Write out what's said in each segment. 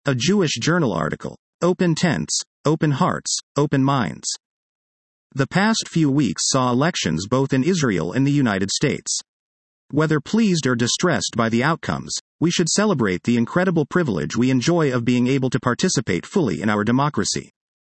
A Jewish Journal article. Open tents, open hearts, open minds. The past few weeks saw elections both in Israel and the United States. Whether pleased or distressed by the outcomes, we should celebrate the incredible privilege we enjoy of being able to participate fully in our democracy.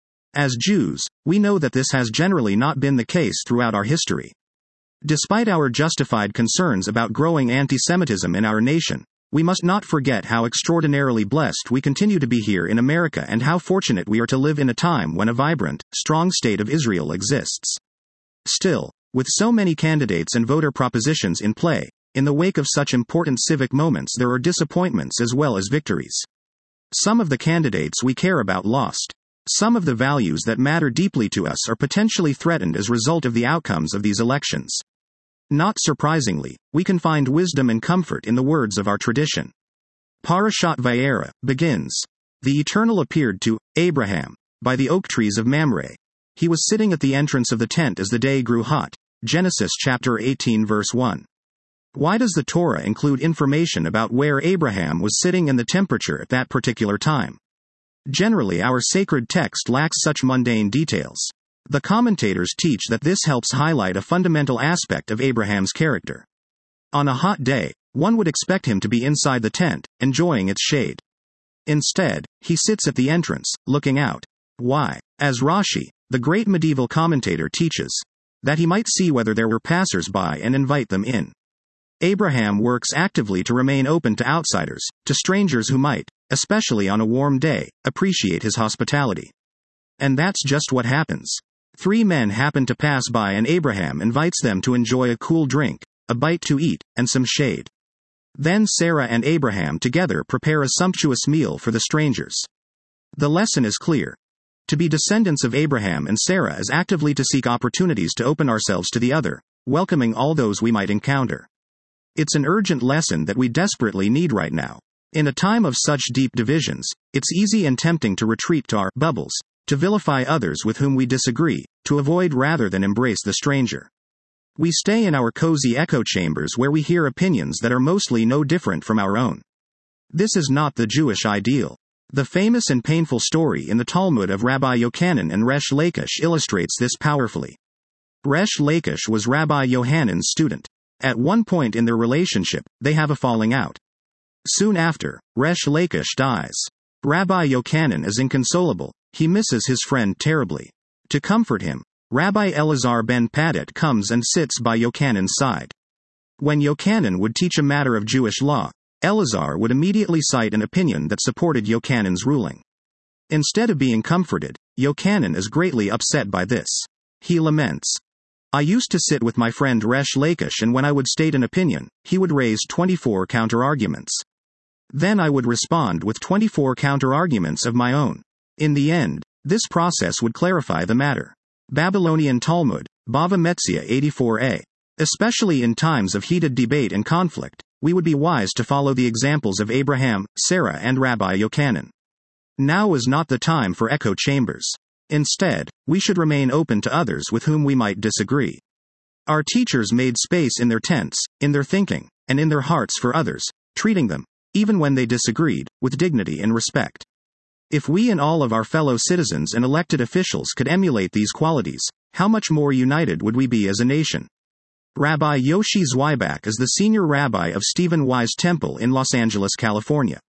As Jews, we know that this has generally not been the case throughout our history. Despite our justified concerns about growing anti-Semitism in our nation, we must not forget how extraordinarily blessed we continue to be here in America and how fortunate we are to live in a time when a vibrant, strong state of Israel exists. Still, with so many candidates and voter propositions in play, in the wake of such important civic moments there are disappointments as well as victories. Some of the candidates we care about lost. Some of the values that matter deeply to us are potentially threatened as a result of the outcomes of these elections. Not surprisingly, we can find wisdom and comfort in the words of our tradition. Parashat Vayera begins, "The Eternal appeared to Abraham by the oak trees of Mamre. He was sitting at the entrance of the tent as the day grew hot." Genesis chapter 18 verse 1. Why does the Torah include information about where Abraham was sitting and the temperature at that particular time? Generally, our sacred text lacks such mundane details. The commentators teach that this helps highlight a fundamental aspect of Abraham's character. On a hot day, one would expect him to be inside the tent, enjoying its shade. Instead, he sits at the entrance, looking out. Why? As Rashi, the great medieval commentator, teaches, that he might see whether there were passers-by and invite them in. Abraham works actively to remain open to outsiders, to strangers who might, especially on a warm day, appreciate his hospitality. And that's just what happens. 3 men happen to pass by and Abraham invites them to enjoy a cool drink, a bite to eat, and some shade. Then Sarah and Abraham together prepare a sumptuous meal for the strangers. The lesson is clear. To be descendants of Abraham and Sarah is actively to seek opportunities to open ourselves to the other, welcoming all those we might encounter. It's an urgent lesson that we desperately need right now. In a time of such deep divisions, it's easy and tempting to retreat to our bubbles, to vilify others with whom we disagree, to avoid rather than embrace the stranger. We stay in our cozy echo chambers where we hear opinions that are mostly no different from our own. This is not the Jewish ideal. The famous and painful story in the Talmud of Rabbi Yochanan and Resh Lakish illustrates this powerfully. Resh Lakish was Rabbi Yohanan's student. At one point in their relationship, they have a falling out. Soon after, Resh Lakish dies. Rabbi Yochanan is inconsolable. He misses his friend terribly. To comfort him, Rabbi Elazar ben Padat comes and sits by Yochanan's side. When Yochanan would teach a matter of Jewish law, Elazar would immediately cite an opinion that supported Yochanan's ruling. Instead of being comforted, Yochanan is greatly upset by this. He laments, "I used to sit with my friend Resh Lakish, and when I would state an opinion, he would raise 24 counter-arguments. Then I would respond with 24 counter-arguments of my own. In the end, this process would clarify the matter." Babylonian Talmud, Bava Metzia 84a. Especially in times of heated debate and conflict, we would be wise to follow the examples of Abraham, Sarah, and Rabbi Yochanan. Now is not the time for echo chambers. Instead, we should remain open to others with whom we might disagree. Our teachers made space in their tents, in their thinking, and in their hearts for others, treating them, even when they disagreed, with dignity and respect. If we and all of our fellow citizens and elected officials could emulate these qualities, how much more united would we be as a nation? Rabbi Yoshi Zweiback is the senior rabbi of Stephen Wise Temple in Los Angeles, California.